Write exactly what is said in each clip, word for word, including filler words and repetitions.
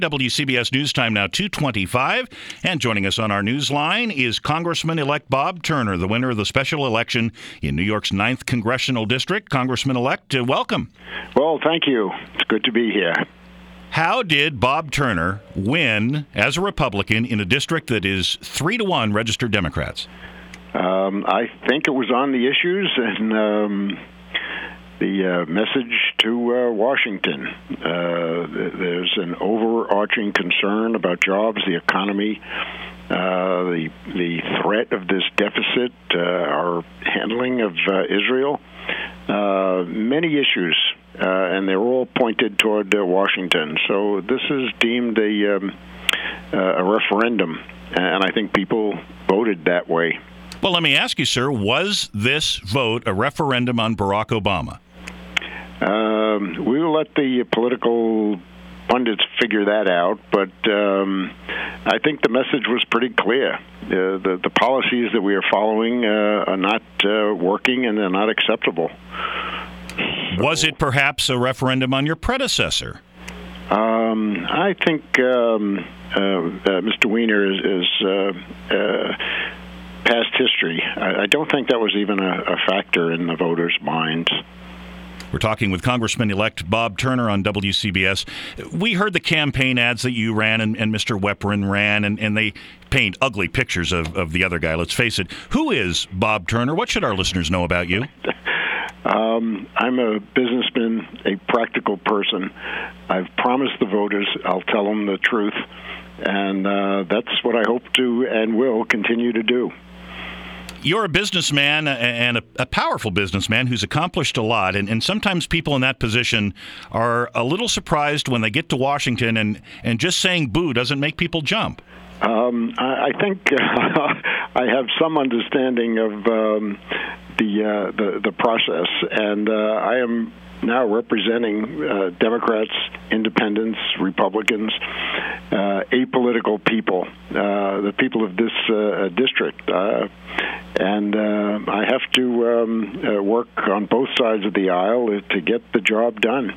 W C B S News Time now two twenty-five, and joining us on our news line is Congressman-elect Bob Turner, the winner of the special election in New York's ninth Congressional District. Congressman-elect, uh, welcome. Well, thank you. It's good to be here. How did Bob Turner win as a Republican in a district that is three to one registered Democrats? Um, I think it was on the issues and um, the uh, message to uh, Washington. Uh, there's an overarching concern about jobs, the economy, uh, the the threat of this deficit, uh, our handling of uh, Israel, uh, many issues, uh, and they're all pointed toward uh, Washington. So this is deemed a um, uh, a referendum, and I think people voted that way. Well, let me ask you, sir, was this vote a referendum on Barack Obama? Um, we will let the political pundits figure that out, but um, I think the message was pretty clear. Uh, the, the policies that we are following uh, are not uh, working and they're not acceptable. So, was it perhaps a referendum on your predecessor? Um, I think um, uh, uh, Mister Weiner is, is uh, uh, past history. I, I don't think that was even a, a factor in the voters' minds. We're talking with Congressman-elect Bob Turner on W C B S. We heard the campaign ads that you ran and, and Mister Weprin ran, and, and they paint ugly pictures of, of the other guy. Let's face it. Who is Bob Turner? What should our listeners know about you? Um, I'm a businessman, a practical person. I've promised the voters I'll tell them the truth, and uh, that's what I hope to and will continue to do. You're a businessman and a, a powerful businessman who's accomplished a lot, and, and sometimes people in that position are a little surprised when they get to Washington, and, and just saying boo doesn't make people jump. Um, I, I think uh, I have some understanding of um, the, uh, the the process, and uh, I am now representing uh, Democrats, Independents, Republicans, uh, apolitical people, uh, the people of this uh, district. Uh, and uh, I have to um, uh, work on both sides of the aisle to get the job done.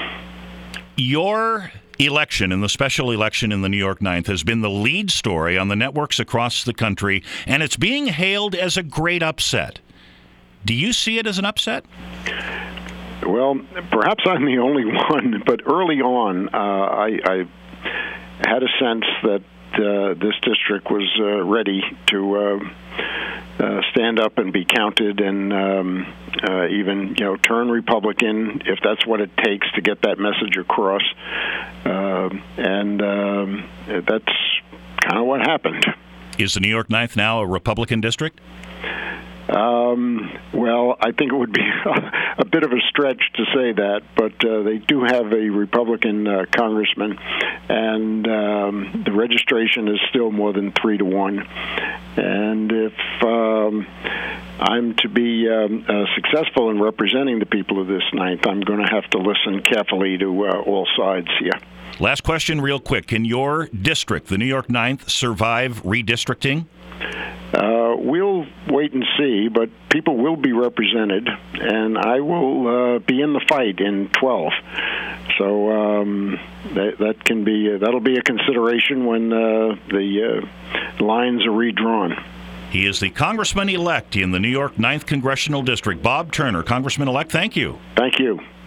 Your election and the special election in the New York ninth has been the lead story on the networks across the country, and it's being hailed as a great upset. Do you see it as an upset? Well, perhaps I'm the only one, but early on, uh, I, I had a sense that uh, this district was uh, ready to uh, uh, stand up and be counted, and um, uh, even you know turn Republican if that's what it takes to get that message across. Uh, and um, that's kind of what happened. Is the New York ninth now a Republican district? Um, well, I think it would be a bit of a stretch to say that, but uh, they do have a Republican uh, congressman, and um, the registration is still more than three to one. And if um, I'm to be um, uh, successful in representing the people of this ninth, I'm going to have to listen carefully to uh, all sides here. Last question real quick. Can your district, the New York ninth, survive redistricting? Uh, we'll wait and see, but people will be represented, and I will uh, be in the fight in twelve. So um, that, that can be uh, that'll be a consideration when uh, the uh, lines are redrawn. He is the Congressman-elect in the New York ninth Congressional District, Bob Turner. Congressman-elect, thank you. Thank you.